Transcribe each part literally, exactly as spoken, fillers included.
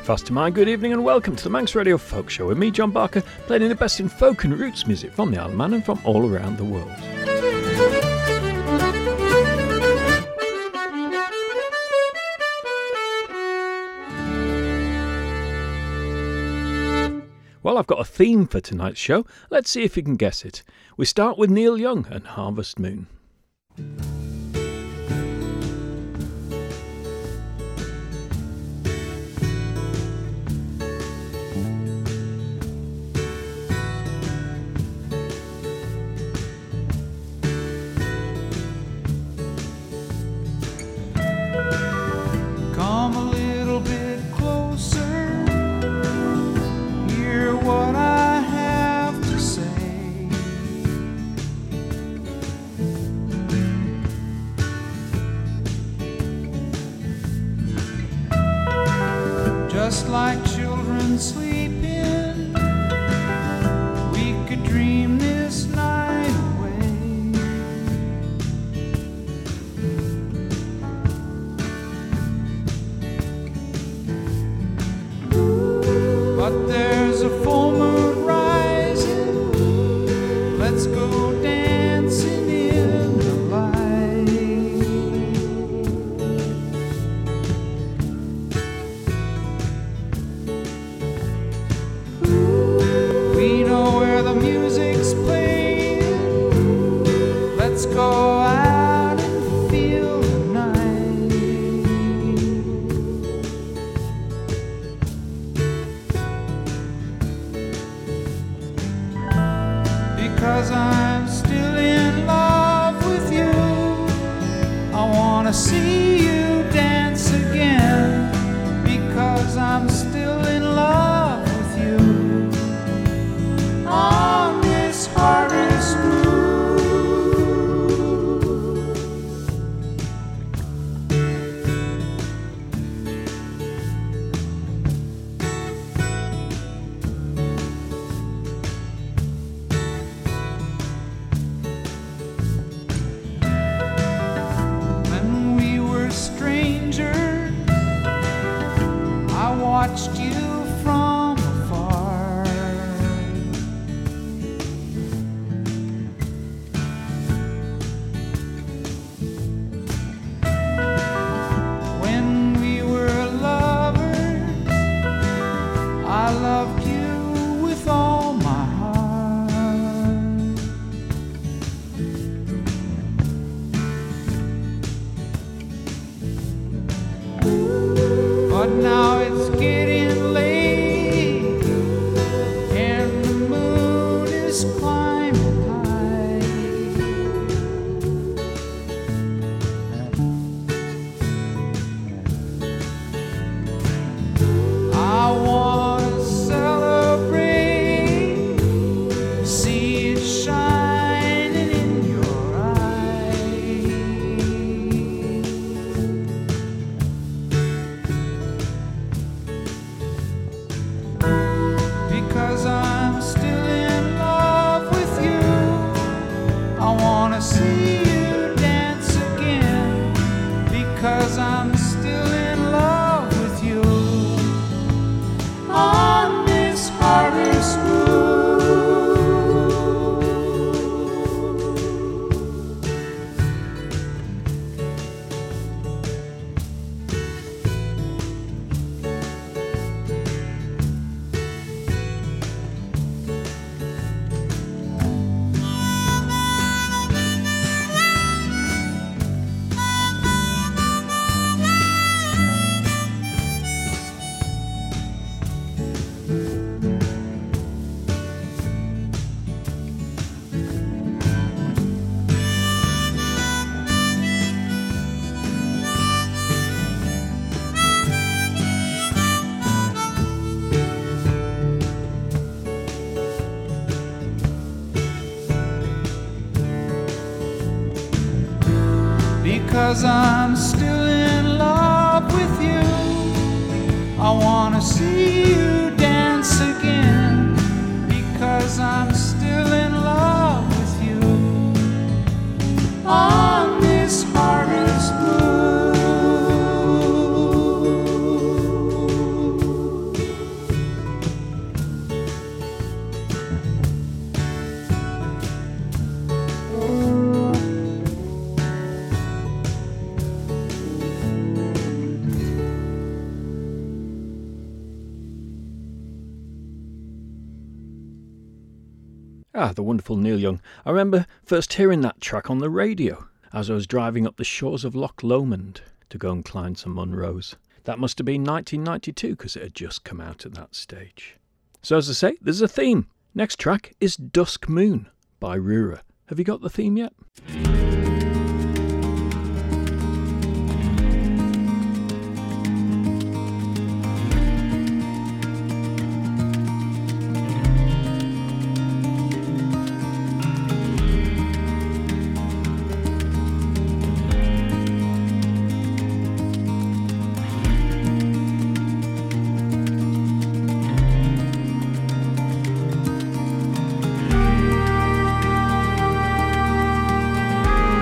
Fastermind, good evening and welcome to the Manx Radio Folk Show with me, John Barker, playing the best in folk and roots music from the Isle of Man and from all around the world. Well, I've got a theme for tonight's show. Let's see if you can guess it. We start with Neil Young and Harvest Moon. Just like children sleeping, we could dream this night away. But there's a full moon rising, let's go dancing in the light. The music's playing, let's go out and feel the night. Because I'm still in love with you, I wanna see you dance again. Because I'm still in love with you, on this harvest moon. When we were strangers, I watched you from afar. When we were lovers, I loved you with all my heart. But now it's getting late, and the moon is climbing high. I wanna celebrate, see it shining in your eyes. Because I'm still in love with you, I wanna see you dance again. Because I'm still in love with you, on this harvest moon. Because I'm still in love with you, I wanna see you dance again. Because I'm still in love with you, on this harvest moon. Ah, the wonderful Neil Young. I remember first hearing that track on the radio as I was driving up the shores of Loch Lomond to go and climb some Munros. That must have been nineteen ninety-two because it had just come out at that stage. So as I say, there's a theme. Next track is Dusk Moon by Rura. Have you got the theme yet? Thank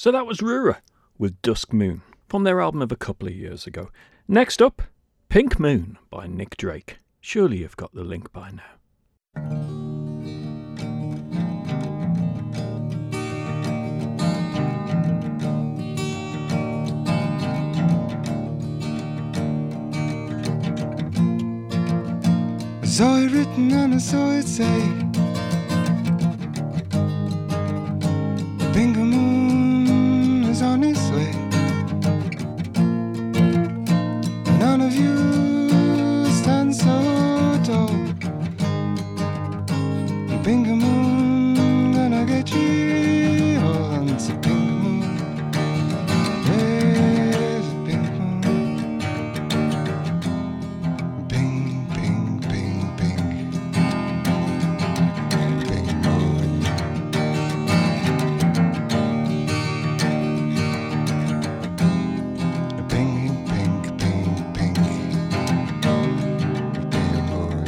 So that was Rura with Dusk Moon from their album of a couple of years ago. Next up, Pink Moon by Nick Drake. Surely you've got the link by now. I saw it written and I saw it say, the pink moon is on its way. None of you stand so tall. The pink moon gonna get you all. It's a pink moon. There's a pink moon. Pink, pink, pink, pink. Pink moon. Pink, pink, pink, pink. Pink moon.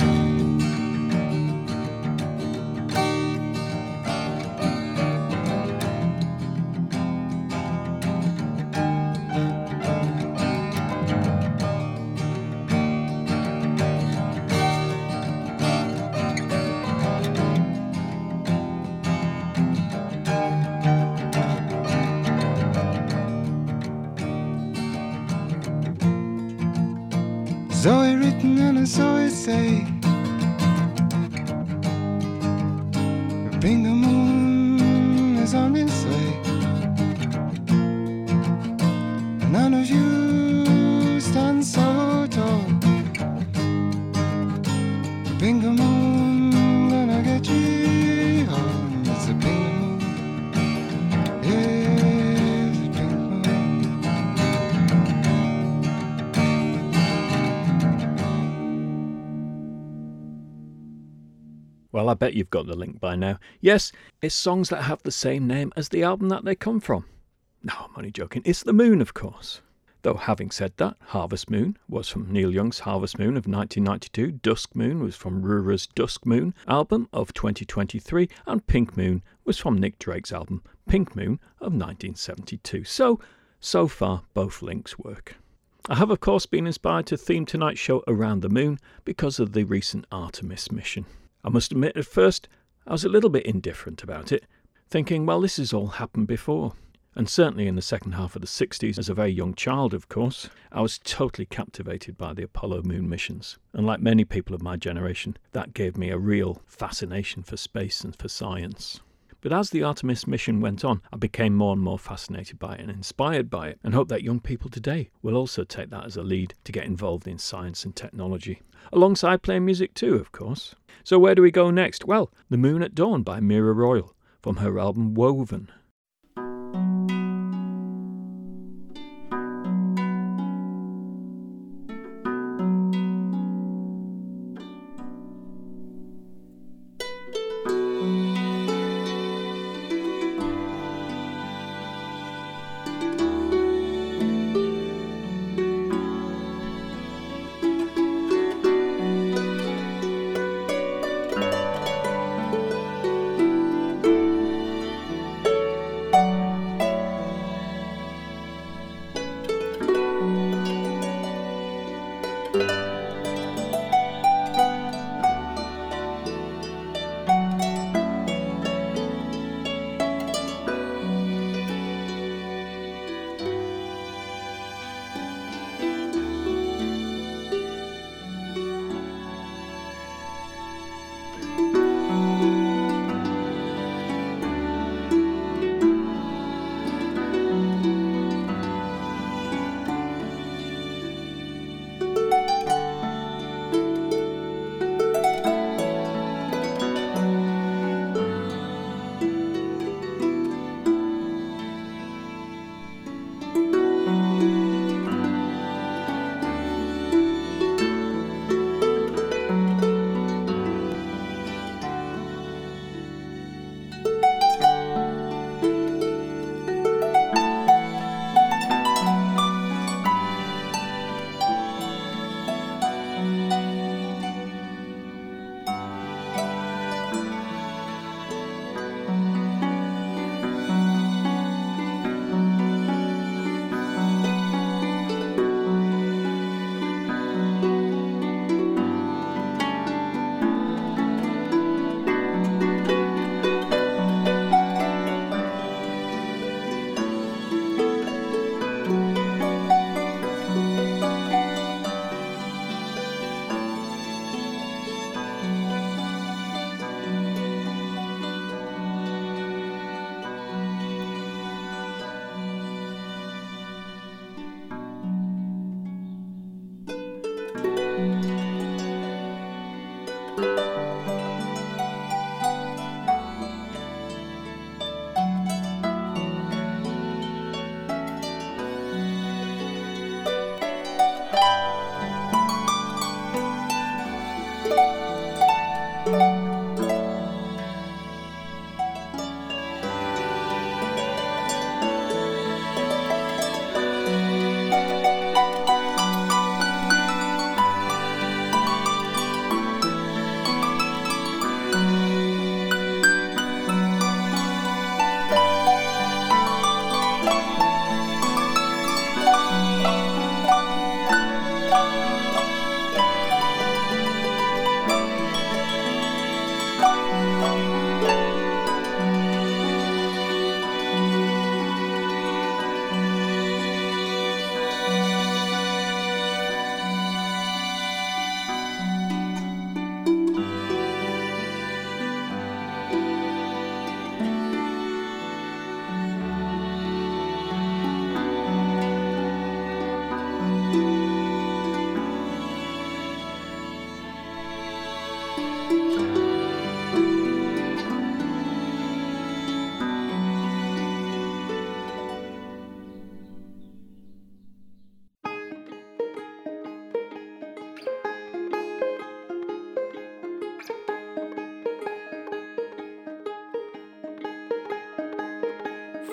Saw it written and I saw it say, the pink moon is on its way. None of you stand so tall. The pink moon gonna get you home. It's a pink moon. Yeah, it's a pink moon. Well, I bet you've got the link by now. Yes, it's songs that have the same name as the album that they come from. No, I'm only joking. It's The Moon, of course. Though having said that, Harvest Moon was from Neil Young's Harvest Moon of nineteen ninety-two, Dusk Moon was from Rura's Dusk Moon album of twenty twenty-three, and Pink Moon was from Nick Drake's album Pink Moon of nineteen seventy-two. So, so far, both links work. I have, of course, been inspired to theme tonight's show around the moon because of the recent Artemis mission. I must admit, at first, I was a little bit indifferent about it, thinking, well, this has all happened before. And certainly in the second half of the sixties, as a very young child, of course, I was totally captivated by the Apollo moon missions. And like many people of my generation, that gave me a real fascination for space and for science. But as the Artemis mission went on, I became more and more fascinated by it and inspired by it, and hope that young people today will also take that as a lead to get involved in science and technology. Alongside playing music too, of course. So where do we go next? Well, The Moon at Dawn by Mira Royal, from her album Woven.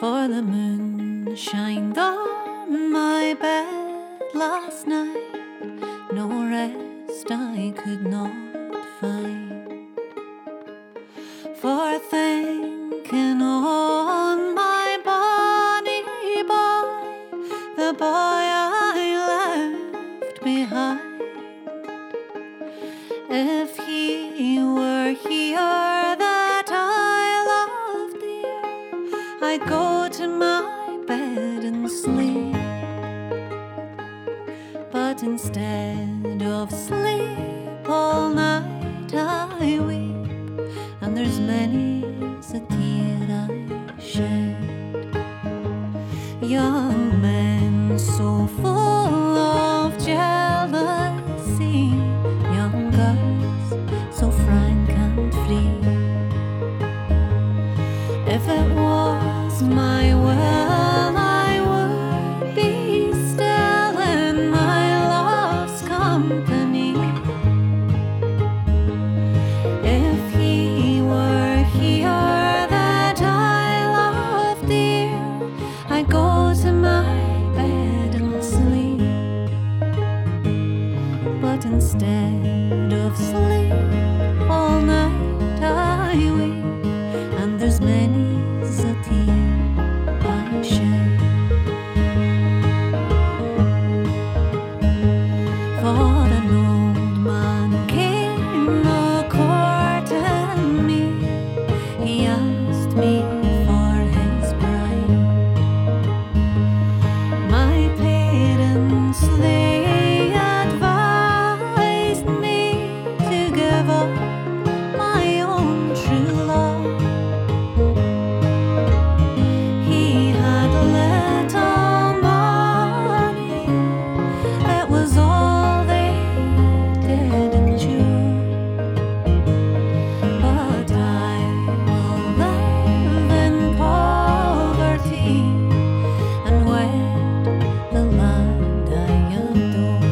For the moon shined on my bed last night, no rest I could not find. For thinking on my bonny boy, the boy I left behind. If he were here that I loved dear, I'd go to my bed and sleep. But instead of sleep all night I weep, and there's many's a tear I shed. Young men so full of jealousy, young girls so frank and free. If it was my will, I would be still in my love's company. If he were here that I love dear, I'd go to my bed and sleep. But instead of sleep all night I weep, and there's many's a tear I shed. For an old man came a-courting me, he asked me for his bride. My parents, they advised me to give up my own true love. He had little money, it was all they did endure. But I will live in poverty and wed the land I adore.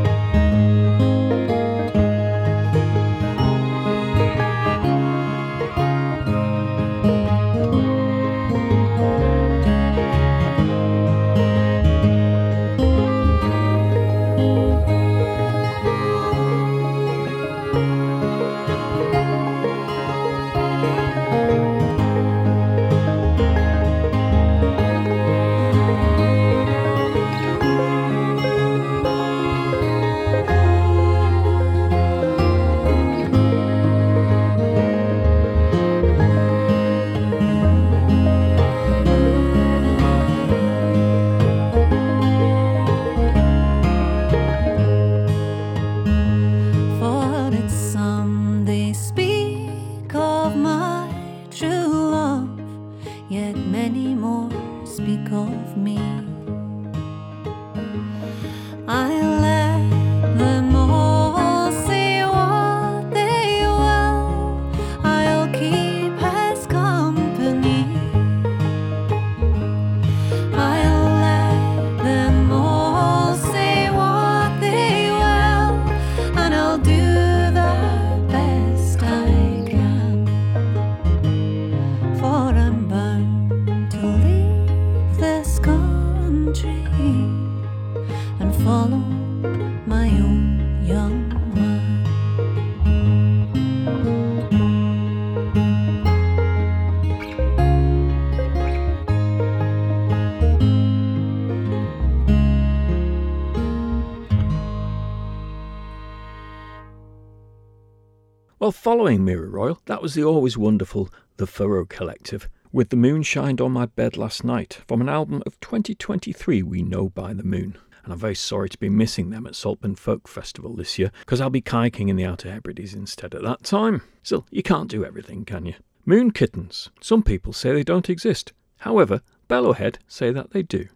For it's some they speak of my true love, yet many more speak of me. I let them all say what they will, I'll keep his company. I'll let them all say what they will, and I'll do the best I can. For I'm bound to leave this country and follow my own young man. Well, following Mirror Royal, that was the always wonderful The Furrow Collective with The Moon Shined on My Bed Last Night from an album of twenty twenty-three, We Know by the Moon. And I'm very sorry to be missing them at Saltburn Folk Festival this year, because I'll be kayaking in the Outer Hebrides instead at that time. Still, you can't do everything, can you? Moon kittens. Some people say they don't exist. However, Bellowhead say that they do.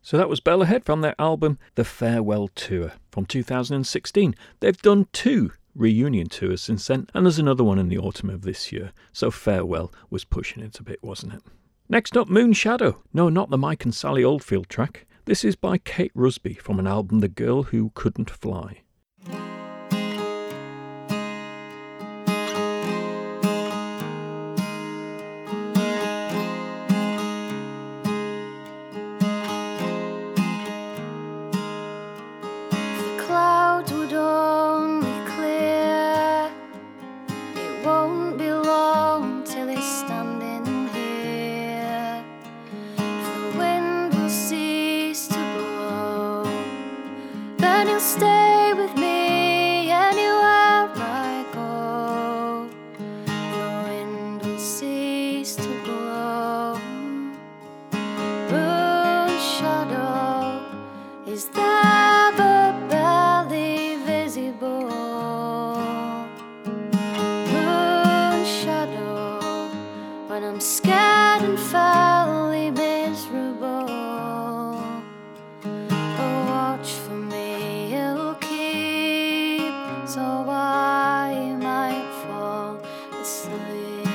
So that was Bell Ahead from their album The Farewell Tour from two thousand sixteen. They've done two reunion tours since then, and there's another one in the autumn of this year, so Farewell was pushing it a bit, wasn't it? Next up, Moon Shadow. No, not the Mike and Sally Oldfield track. This is by Kate Rusby from an album The Girl Who Couldn't Fly. Stay with me anywhere I go. The wind will cease to blow. Moon shadow is there but barely visible. Moon shadow when I'm scared and fairly miserable. Oh, watch for me. So I might fall asleep.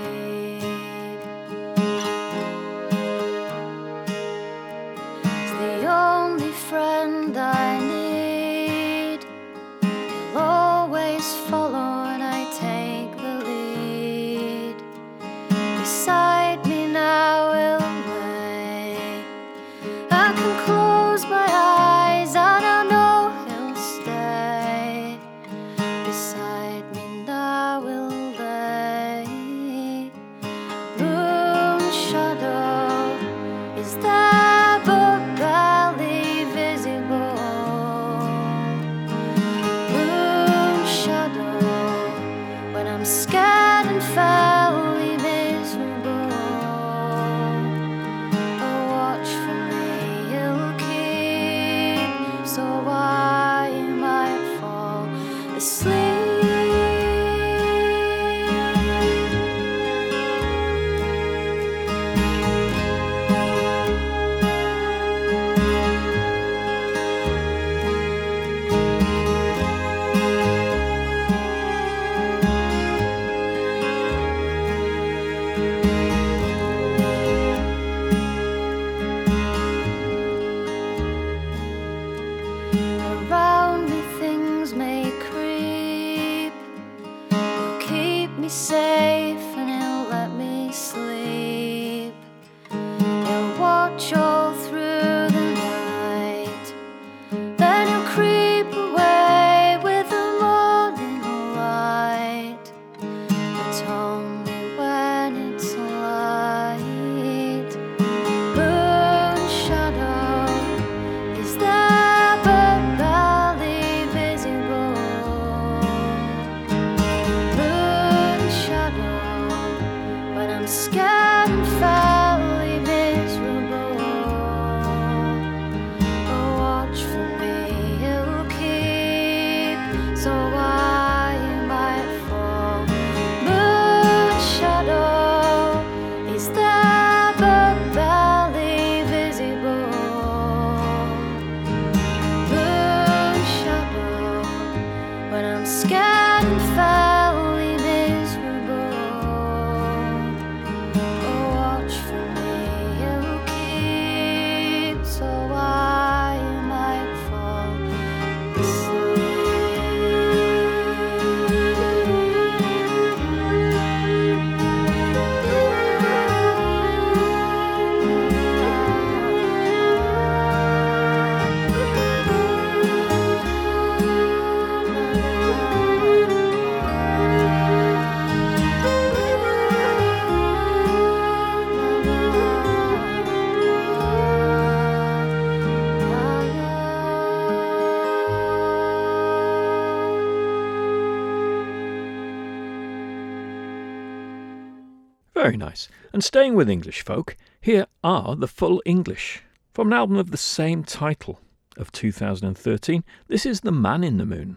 It's the only friend I need. He'll always follow when I take the lead. Beside me now he'll lay. I can close my eyes and I know he'll stay. Beside me now will lay. Moon shadow is there but barely visible. Moon shadow when I'm scared and fairly miserable. Oh, watch for me, you'll keep, so I might fall asleep. Around me things may creep. He'll keep me safe and he'll let me sleep. He'll watch all through the night. Then he'll creep away with the morning light. But only when it's light. Moon shadow is there but barely visible. Moon shadow when I'm scared and fairly miserable. Oh, watch for me, you'll keep, so I might fall. Moon shadow is there but barely visible. Moon shadow when I'm scared and fairly miserable. Oh, watch for me, you'll keep, so I might fall Very nice. And staying with English folk, here are The Full English. From an album of the same title of two thousand thirteen, this is The Man in the Moon.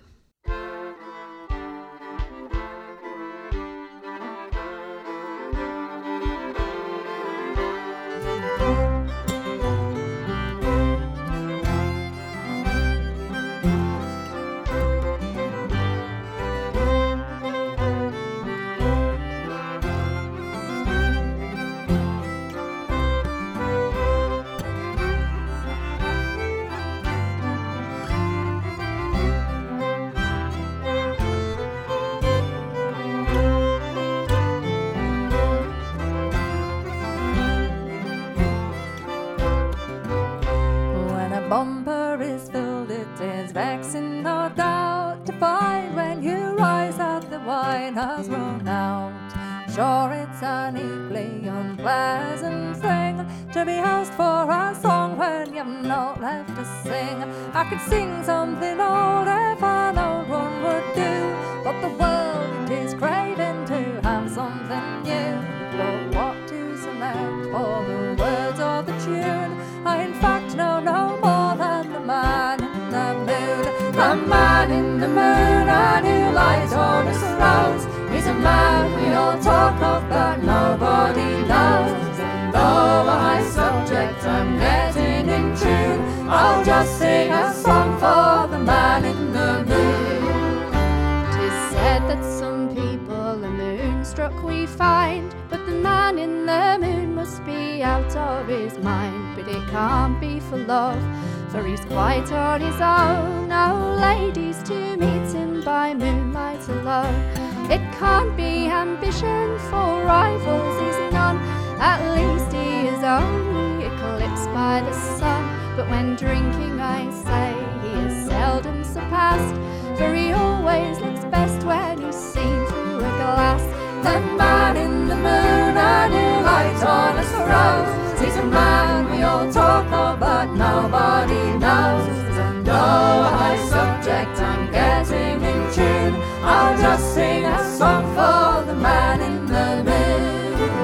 'Tis vexing, no doubt, to find when you rise that the wine has run out. Sure, it's an equally unpleasant thing to be asked for a song when you've not left to sing. I could sing something old if an old one would do, but the world it is craving to have something new. But what to select for the words or the tune? I in fact know no more than the man in the moon. The man in the moon, a new light on us arouse. He's a man we all talk of, but nobody knows. And though a high subject I'm getting in tune, I'll just sing a song for the man in the moon. 'Tis said that some people are moonstruck we find, but the man in the moon must be out of his mind. But it can't be for love, for he's quite on his own. No ladies to meet him by moonlight alone. It can't be ambition, for rivals he's none. At least he is only eclipsed by the sun. But when drinking I say he is seldom surpassed, for he always looks best when he's seen through a glass. The man in the moon, a new light on us rose. He's a man we all talk of, but nobody knows. And though a high subject I'm getting in tune, I'll just sing a song for the man in the moon.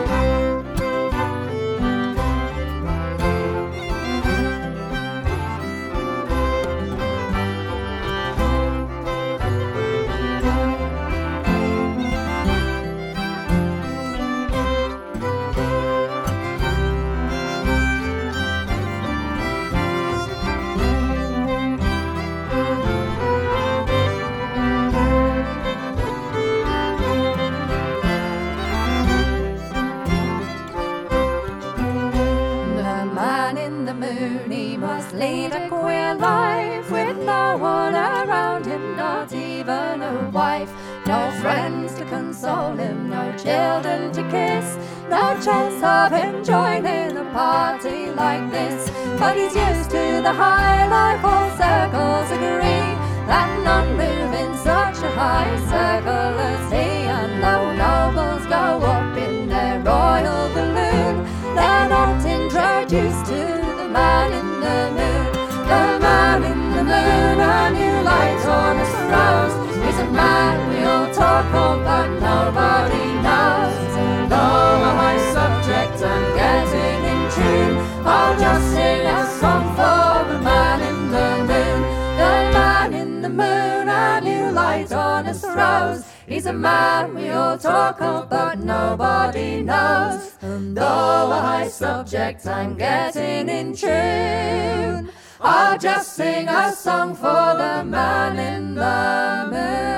Lead a queer life with no one around him, not even a wife. No friends to console him, no children to kiss, no chance of him joining a party like this. But he's used to the high life, all circles agree that none move in such a high circle as he. And though nobles go up in their royal balloon, they're not introduced to the man in the moon. The man in the moon, a new light on us rose. He's a man we all talk of, but nobody knows. And though a high subject I'm getting in tune, I'll just sing a song for the man in the moon. The man in the moon, a new light on us rose. He's a man we all talk of, but nobody knows. And though a high subject I'm getting in tune, I'll just sing a song for the man in the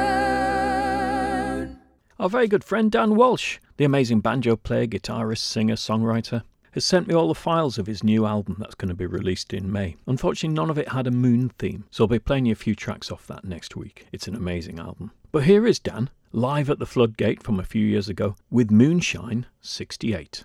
moon. Our very good friend Dan Walsh, the amazing banjo player, guitarist, singer, songwriter, has sent me all the files of his new album that's going to be released in May. Unfortunately, none of it had a moon theme, so I'll be playing you a few tracks off that next week. It's an amazing album. But here is Dan, live at the Floodgate from a few years ago, with Moonshine sixty-eight.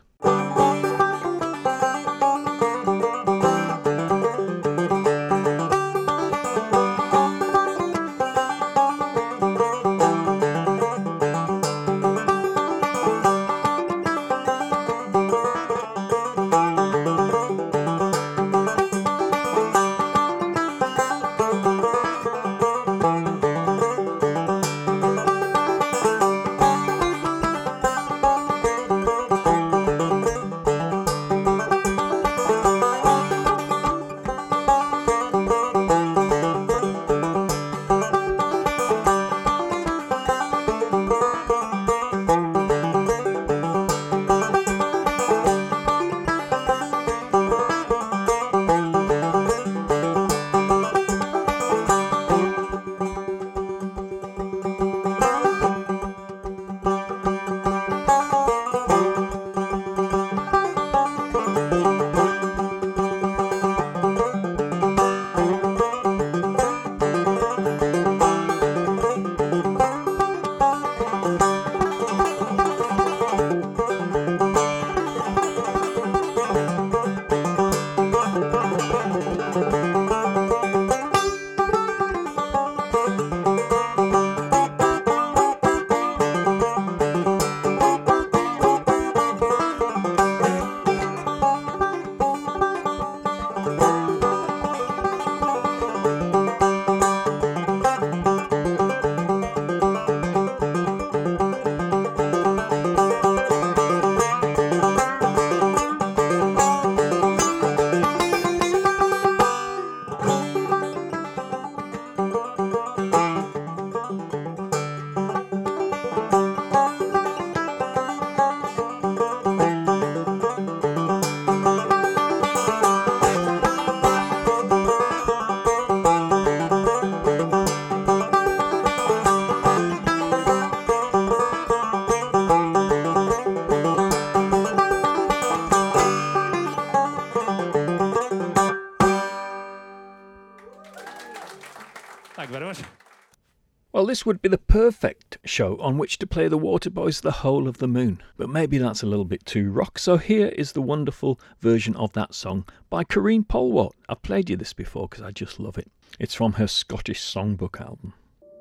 Thank you very much. Well, this would be the perfect show on which to play the Waterboys The Whole of the Moon, but maybe that's a little bit too rock, so here is the wonderful version of that song by Corinne Polwart. I've played you this before because I just love it. It's from her Scottish Songbook album.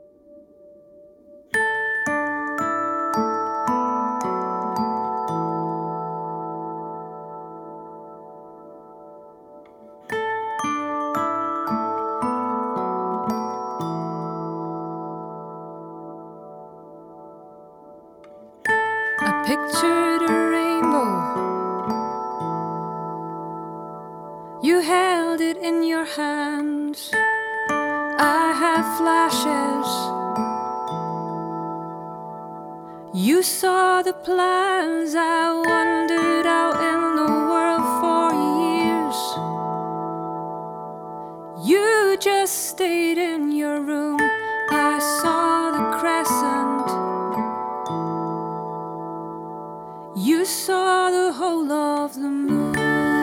Pictured a rainbow. You held it in your hands. I have flashes. You saw the plans. I wandered out in the world for years. You just stayed in your room. I saw the crescent. You saw the whole of the moon.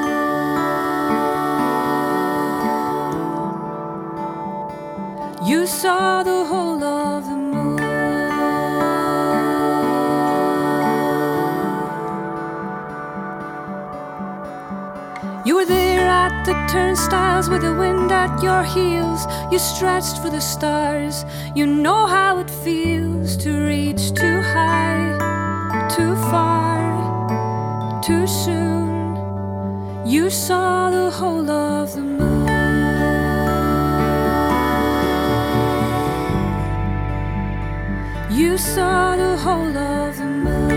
You saw the whole of the moon. You were there at the turnstiles with the wind at your heels. You stretched for the stars. You know how it feels to reach too high, too far, too soon. You saw the whole of the moon. You saw the whole of the moon.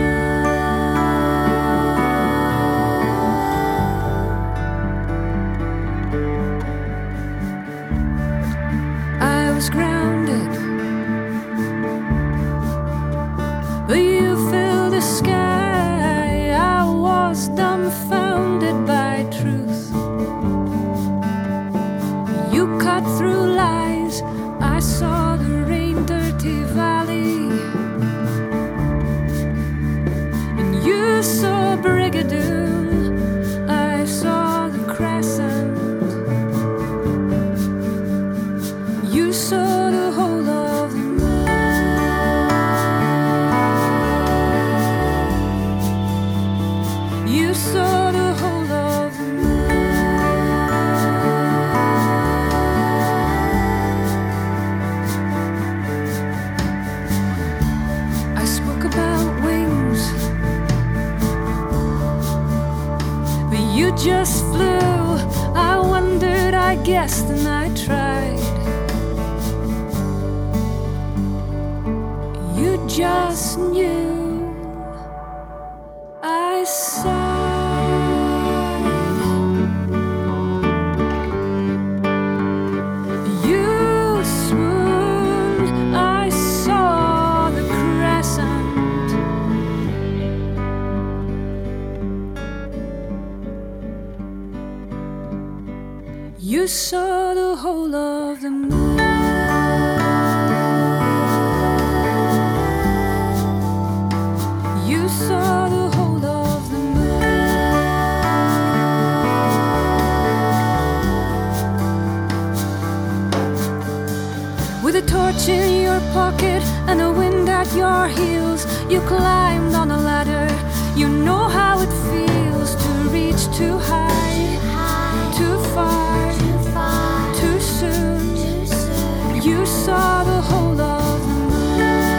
I was grounded, but you filled the sky. I was dumbfounded by truth. You cut through lies. I saw the rain-dirty valley, and you saw Brigadoon. I saw the crescent. You saw the whole of the moon. You saw the whole of the moon. I spoke about wings, but you just flew. I wondered, I guessed, and I tried. You just knew. I sighed. You swooned. I saw the crescent. You saw the whole of the moon. You saw the whole of the moon. With a torch in your pocket and the wind at your heels, you climbed on a ladder. You know how it feels to reach too high, too far, too soon. You saw the whole of the moon.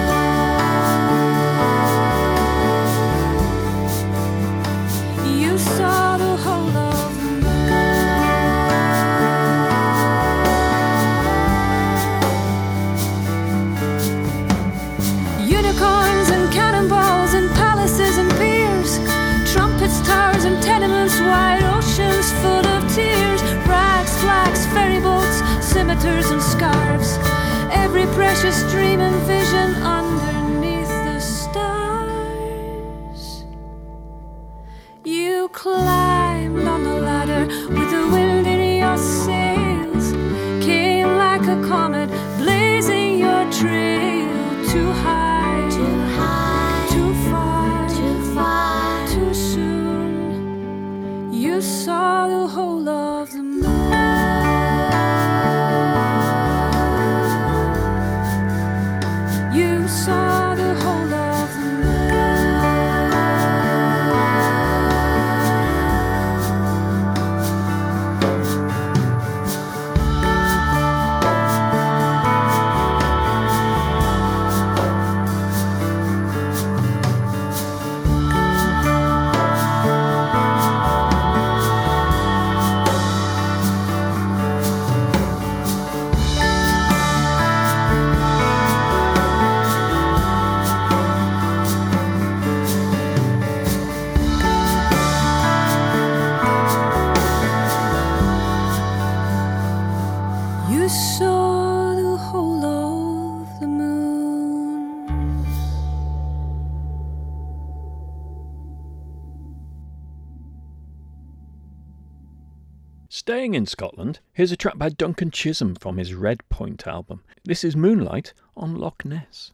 You saw the whole of the moon. Unicorns and cannonballs and palaces and piers, trumpets, towers and tenements, wide oceans full of tears, rags, flags, ferry boats, scimitars and scarves, every precious dream and vision underneath the stars. You climbed on the ladder with the wind in your sails, came like a comet, blazing your trail. Too high, too high, too far, too far, too soon. You saw the whole of the moon. saw the whole of the moon. Staying in Scotland, here's a track by Duncan Chisholm from his Red Point album. This is Moonlight on Loch Ness.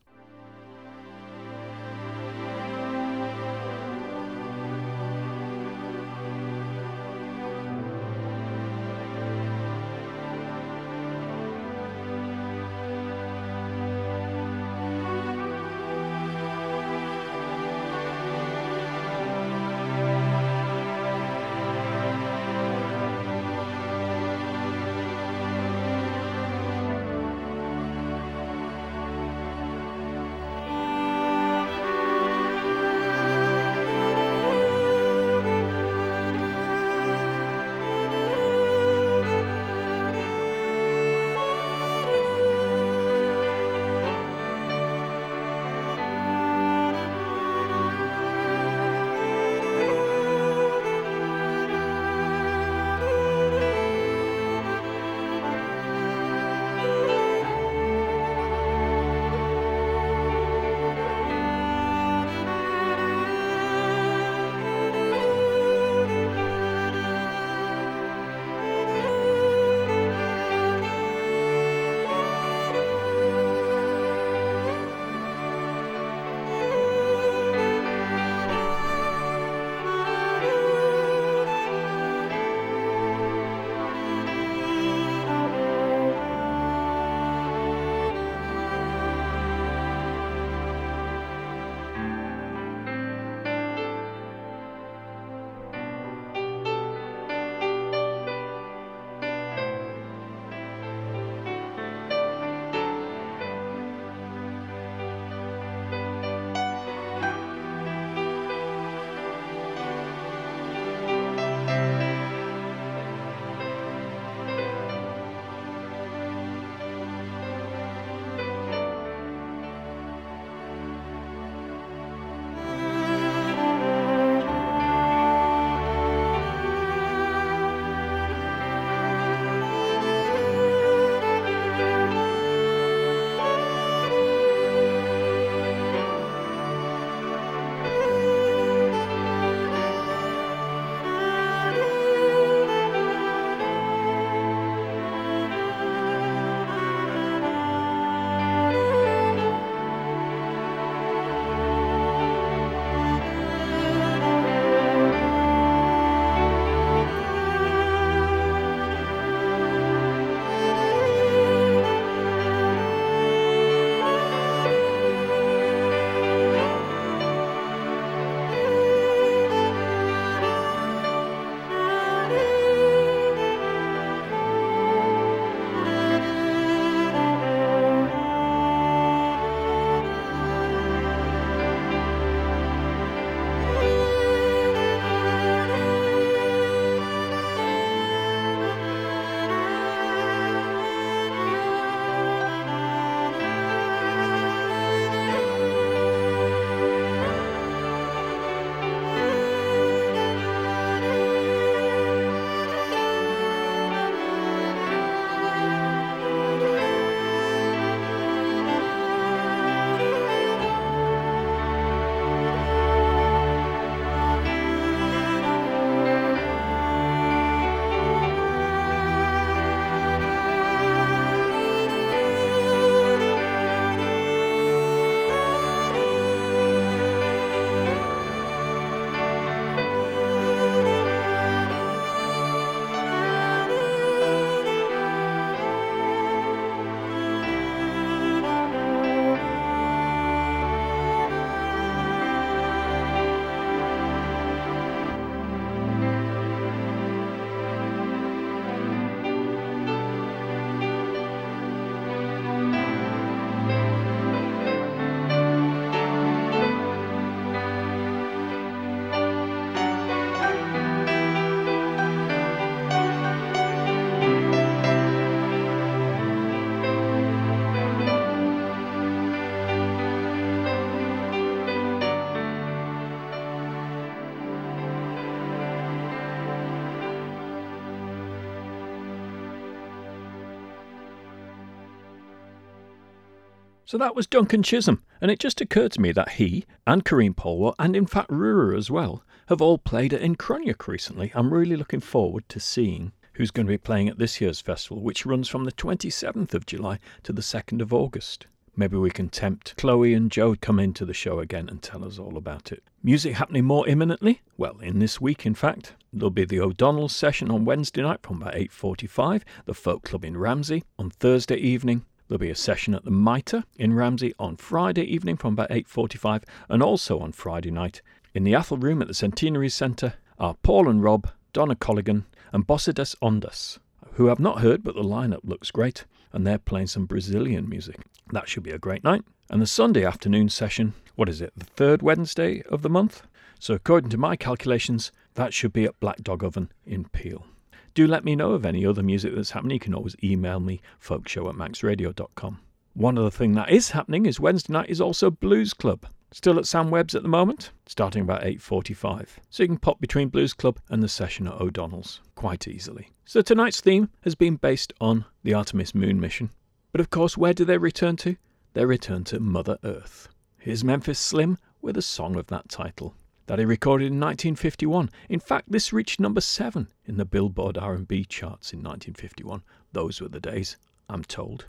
So that was Duncan Chisholm, and it just occurred to me that he and Kareem Polwart, and in fact Rura as well, have all played at Incroniac recently. I'm really looking forward to seeing who's going to be playing at this year's festival, which runs from the twenty-seventh of July to the second of August. Maybe we can tempt Chloe and Joe to come into the show again and tell us all about it. Music happening more imminently? Well, in this week, in fact. There'll be the O'Donnell's session on Wednesday night from about eight forty-five, the Folk Club in Ramsey. On Thursday evening, there'll be a session at the Mitre in Ramsey on Friday evening from about eight forty-five, and also on Friday night in the Athol Room at the Centenary Centre are Paul and Rob, Donna Colligan and Bossidas Ondas, who I've not heard, but the lineup looks great, and they're playing some Brazilian music. That should be a great night. And the Sunday afternoon session, what is it, the third Wednesday of the month? So according to my calculations, that should be at Black Dog Oven in Peel. Do let me know of any other music that's happening. You can always email me, folkshow at max radio dot com. One other thing that is happening is Wednesday night is also Blues Club. Still at Sam Webb's at the moment, starting about eight forty-five. So you can pop between Blues Club and the session at O'Donnell's quite easily. So tonight's theme has been based on the Artemis Moon mission. But of course, where do they return to? They return to Mother Earth. Here's Memphis Slim with a song of that title that he recorded in nineteen fifty-one. In fact, this reached number seven in the Billboard R and B charts in nineteen fifty-one. Those were the days, I'm told.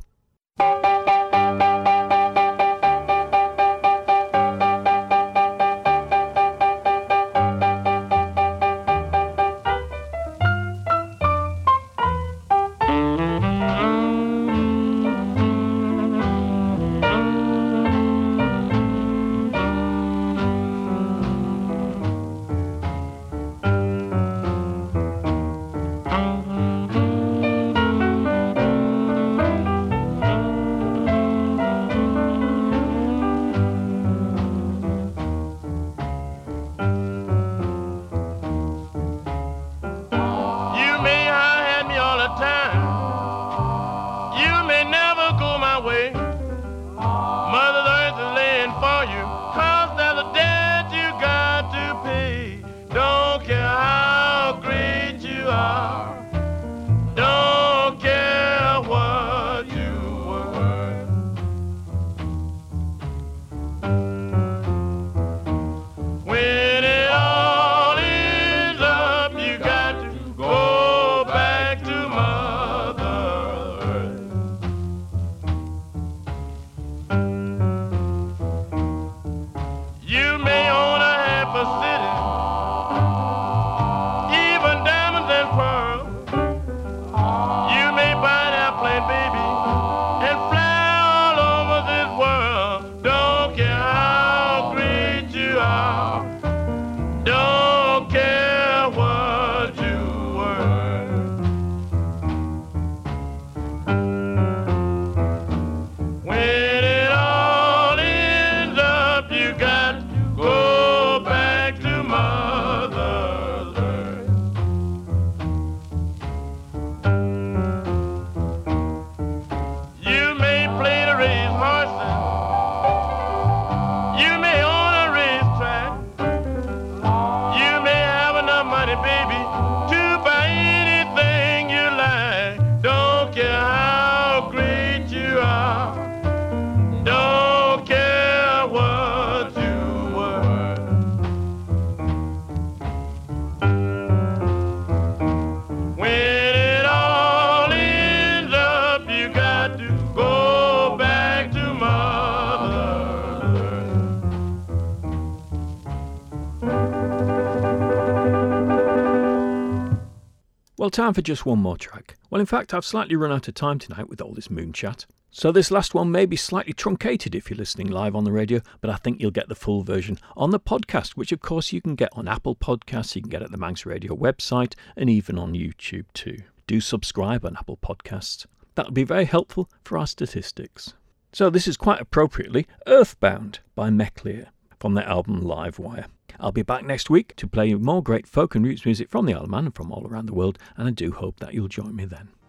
Well, time for just one more track. Well, in fact, I've slightly run out of time tonight with all this moon chat. So this last one may be slightly truncated if you're listening live on the radio, but I think you'll get the full version on the podcast, which of course you can get on Apple Podcasts, you can get at the Manx Radio website, and even on YouTube too. Do subscribe on Apple Podcasts. That'll be very helpful for our statistics. So this is quite appropriately Earthbound by Meclear from their album Live Wire. I'll be back next week to play more great folk and roots music from the Isle of Man and from all around the world, and I do hope that you'll join me then.